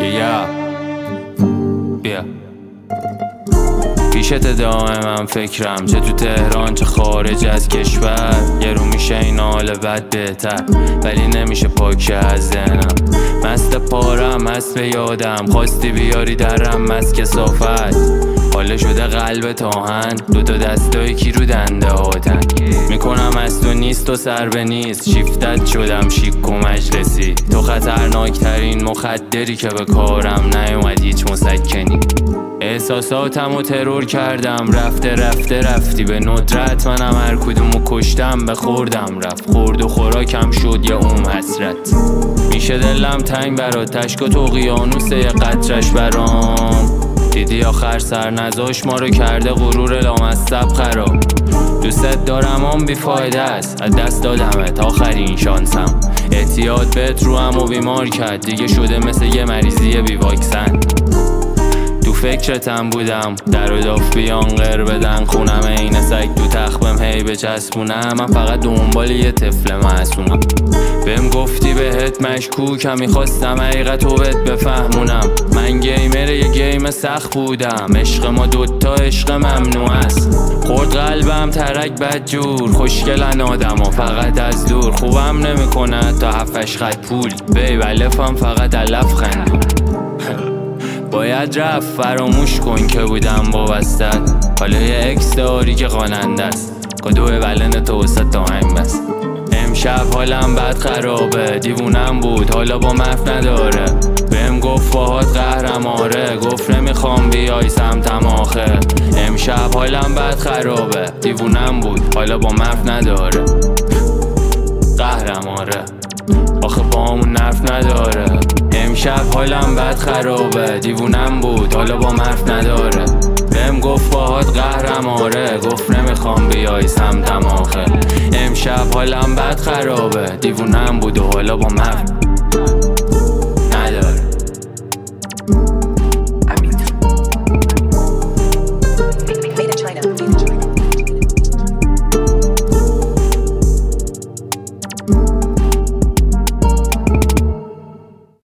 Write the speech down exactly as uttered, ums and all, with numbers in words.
یا بیا پیشت دائمم فکرم، چه تو تهران چه خارج از کشور. یه رو میشه این حال بد بهتر، ولی نمیشه پاک از ذهنم. مست پارم مست به یادم، خواستی بیاری درم مست کسافت. حاله شده قلب تاهن، دوتا دستای کی رو دنده هاتن. میکنم از تو نیست و سر به نیست، شیفتت شدم شیک و مجلسی. تو خطرناک ترین مخدری که به کارم نیومد هیچ مسکنی. احساساتم و ترور کردم، رفته رفته رفتی به ندرت. منم هر کدومو کشتم به خوردم رفت، خورد و خوراکم شد یه اون حسرت. میشه دلم تنگ برات، تشک و اقیانوس یه قطرش برام. دیدی آخر سر نذاش ما رو کرده غرور لامصب خراب. دوست دارم آن بیفایده است، از دست دادمت آخرین شانسم. اعتیاد بهت رو هم و بیمار کرد، دیگه شده مثل یه مریضی بی واکسن. تو فکرتم بودم در و داف بیان غیر بدن، خونم این سگ تو تخبم هی بچسبونم. من فقط دنبال یه طفل معصومم. بهم گفتی بهت مشکوکم، میخواستم حقیقتو بهت بفهمونم. من گیمر یه گیم سخت بودم، عشق ما دوتا عشق ممنوع است. خورد قلبم ترک بدجور، خوشگلن آدم ها فقط از دور. خوبم نمیکنه تا هفتش خط پول، بیب الفم فقط علف خندون. باید رفت فراموش کن که بودم وابستت. حالا یه اکس داری که خواننده است، کدوه ولن تو وسط آهنگ بست. امشب حالم بد خرابه، دیوونم بود حالا با مف نداره. بهم گفت باهات قهرم آره، گفت نمیخوام بیای سمتم آخه. امشب حالم بد خرابه، دیوونم بود حالا با مف نداره. قهرم آره آخه با همون نرف نداره. امشب حالم بد خرابه، دیوونم بود حالا با مرف نداره. بهم گفت باهات قهرم آره، گفت نمیخوام بیای سمتم آخه. امشب حالم بد خرابه، دیوونم بود و حالا با مرف